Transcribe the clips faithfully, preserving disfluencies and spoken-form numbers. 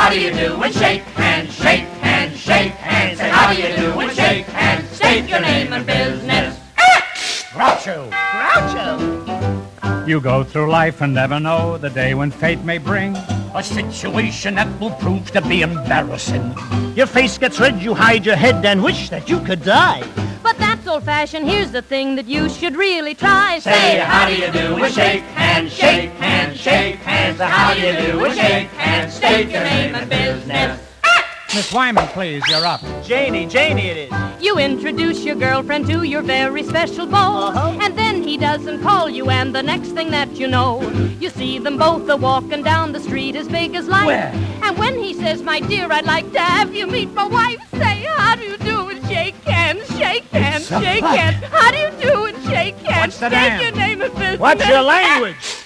how do you do, and shake hands, shake hands, shake hands. Say how do you do, and shake hands. State your name and business. Groucho. Groucho. You go through life and never know the day when fate may bring a situation that will prove to be embarrassing. Your face gets red, you hide your head and wish that you could die. But that's old-fashioned. Here's the thing that you should really try. Say how do you do, and shake hands, shake hands, shake hands. How do you do, and shake hands. State your name and business. Miss Wyman, please, you're up. Janie, Janie it is. You introduce your girlfriend to your very special beau, Uh-huh. and then he doesn't call you, and the next thing that you know, you see them both a walking down the street as big as life. Where? And when he says, my dear, I'd like to have you meet my wife, say, how do you do, and shake hands, shake hands, shake hands. How do you do, and shake hands. What's the State damn? your name and business. What's your language?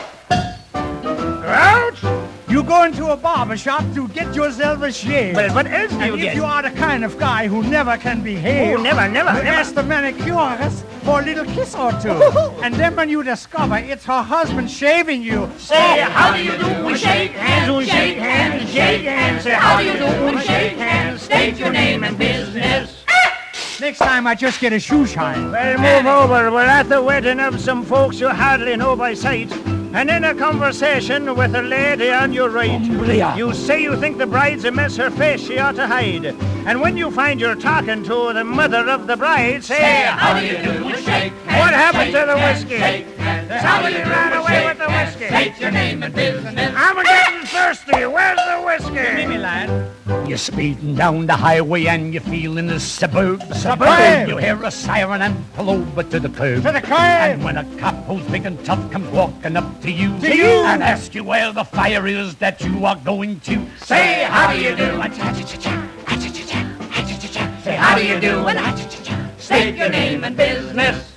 Grouch! You go into a barber shop to get yourself a shave. Well, what else do And you if get? you are the kind of guy who never can behave, Oh, never, never, you never. ask the manicurist for a little kiss or two. And then when you discover it's her husband shaving you, Say how do you do, and shake hands, and shake hands, and shake hands. Say how do you do, and shake hands. State your name and business. next time I just get a shoe shine. Well, move over. We're at the wedding of some folks you hardly know by sight. And in a conversation with a lady on your right, you say you think the bride's a mess, her face she ought to hide. And when you find you're talking to the mother of the bride, say, Say how do you do, and shake hands. What happened shake to the hands, whiskey? Shake hands. How do you do, ran and away shake with the hands. whiskey. State your name and business. I'm getting thirsty. Where's the whiskey? Mimi, lad. You're speeding down the highway and you're feeling the suburb. Suburb. You hear a siren and pull over to the curb. To the curb. And when a cop who's big and tough comes walking up to you, To you. and asks you where the fire is that you are going to, Say how do you do, and say how do you do, and state your name and business.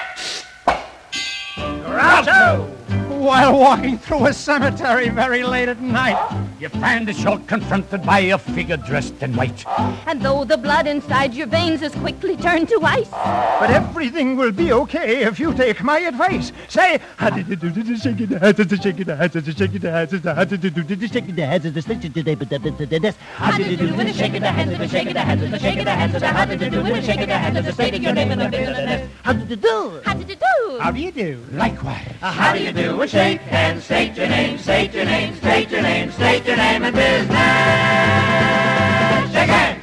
Groucho! While walking through a cemetery very late at night, you find that you're confronted by a figure dressed in white. And though the blood inside your veins is quickly turned to ice, But everything will be okay if you take my advice. Say, how did you do the shaking the heads, the shaking the heads, the shaking the heads, how did you do the shaking the heads, the shaking the heads, how did you do with the shaking the hands, the shaking the hands, the shaking the hands, how did you do with the shaking the hands, the stating your name and the business. how did you do? How did you do? how do you do? Likewise. How do you do, and shake hands. State your name, state your name, state your name, state your name and business. Shake hands.